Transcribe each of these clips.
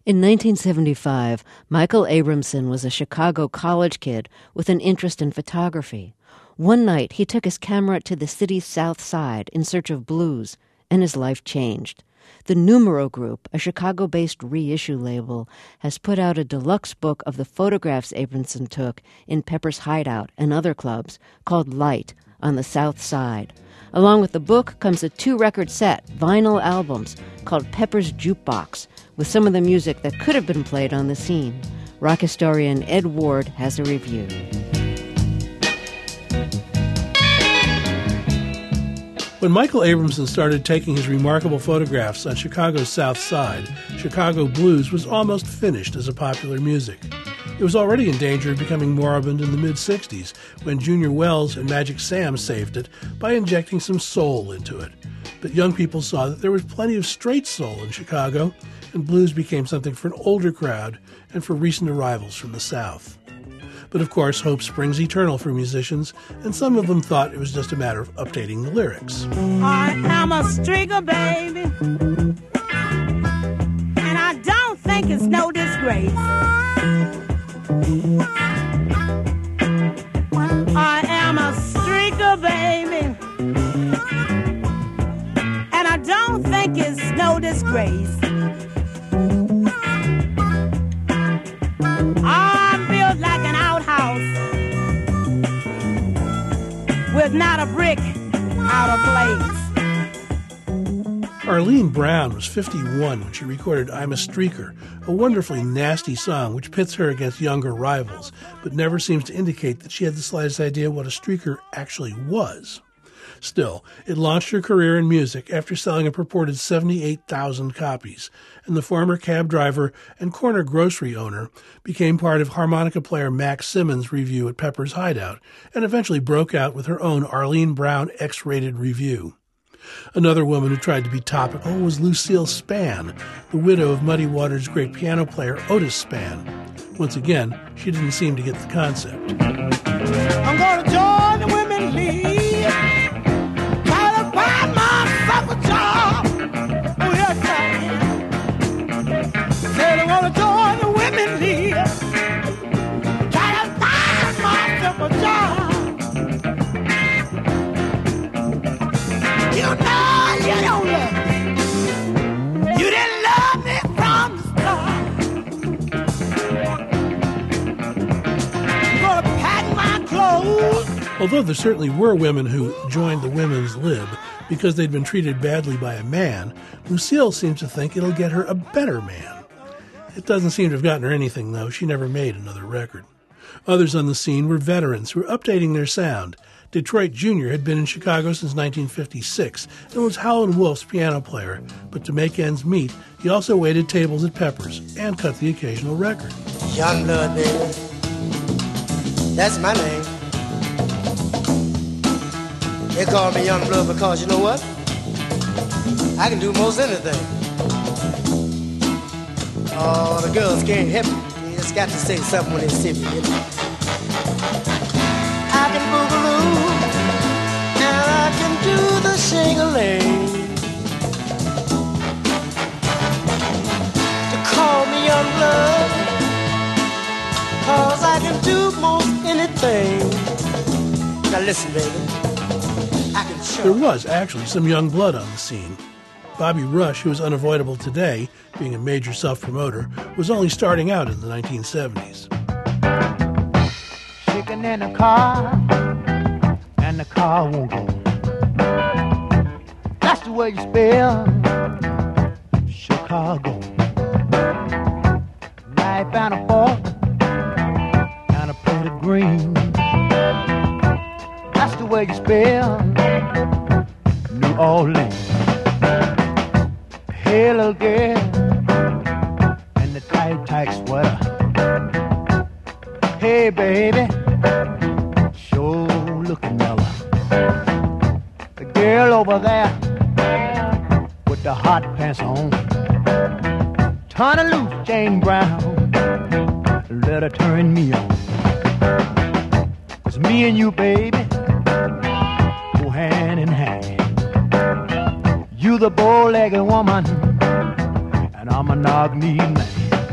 In 1975, Michael Abramson was a Chicago college kid with an interest in photography. One night, he took his camera to the city's south side in search of blues, and his life changed. The Numero Group, a Chicago-based reissue label, has put out a deluxe book of the photographs Abramson took in Pepper's Hideout and other clubs called Light on the South Side. Along with the book comes a 2-record set, vinyl albums, called Pepper's Jukebox, with some of the music that could have been played on the scene. Rock historian Ed Ward has a review. When Michael Abramson started taking his remarkable photographs on Chicago's South Side, Chicago blues was almost finished as a popular music. It was already in danger of becoming moribund in the mid-'60s when Junior Wells and Magic Sam saved it by injecting some soul into it. But young people saw that there was plenty of straight soul in Chicago, and blues became something for an older crowd and for recent arrivals from the South. But of course, hope springs eternal for musicians, and some of them thought it was just a matter of updating the lyrics. I am a streaker, baby, and I don't think it's no disgrace. I am a streaker, baby, and I don't think it's no disgrace. I'm built like an outhouse with not a brick out of place. Arlene Brown was 51 when she recorded I'm a Streaker, a wonderfully nasty song which pits her against younger rivals, but never seems to indicate that she had the slightest idea what a streaker actually was. Still, it launched her career in music after selling a purported 78,000 copies, and the former cab driver and corner grocery owner became part of harmonica player Max Simmons' review at Pepper's Hideout, and eventually broke out with her own Arlene Brown X-rated review. Another woman who tried to be topical was Lucille Spann, the widow of Muddy Waters' great piano player Otis Spann. Once again, she didn't seem to get the concept. I'm gonna join the Women's League, try to find myself a job. Oh yes, I am. Said I'm gonna join the Women's League, try to find myself a job. You know you don't love me. You didn't love me from the start. I'm gonna pack my clothes. Although there certainly were women who joined the women's lib because they'd been treated badly by a man, Lucille seems to think it'll get her a better man. It doesn't seem to have gotten her anything, though. She never made another record. Others on the scene were veterans who were updating their sound. Detroit Jr. had been in Chicago since 1956 and was Howlin' Wolf's piano player, but to make ends meet, he also waited tables at Pepper's and cut the occasional record. Young blood, baby. That's my name. They call me Young Blood because you know what? I can do most anything. Oh, the girls can't help me. They just got to say something when they see me, you know. I can boogaloo, and I can do the shing-a-ling. To call me Young Blood, cause I can do most anything. Now listen, baby. There was actually some young blood on the scene. Bobby Rush, who is unavoidable today, being a major self-promoter, was only starting out in the 1970s. Chicken in the car, and the car won't go. That's the way you spell Chicago. Knife and a fork, and a plate of green. That's the way you spell New Orleans. Hey, little girl, in the tight, tight sweater. Hey, baby, sure looking mellow. The girl over there with the hot pants on. Turn her loose, Jane Brown. Let her turn me on. It's me and you, baby, go hand in hand. You the bow-legged woman, and I'm a knock-knee man.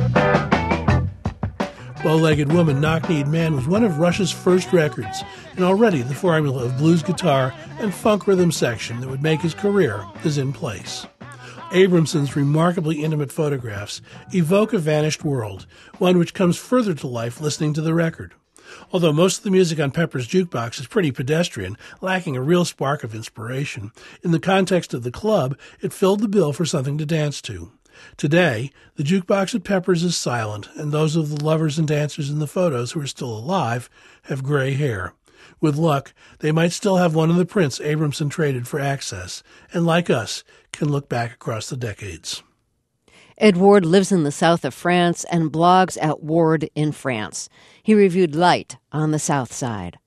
Bow-Legged Woman, Knock-Kneed Man was one of Rush's first records, and already the formula of blues guitar and funk rhythm section that would make his career is in place. Abramson's remarkably intimate photographs evoke a vanished world, one which comes further to life listening to the record. Although most of the music on Pepper's Jukebox is pretty pedestrian, lacking a real spark of inspiration, in the context of the club, it filled the bill for something to dance to. Today, the jukebox at Pepper's is silent, and those of the lovers and dancers in the photos who are still alive have gray hair. With luck, they might still have one of the prints Abramson traded for Access, and like us, can look back across the decades. Ed Ward lives in the south of France and blogs at Ward in France. He reviewed Light on the South Side.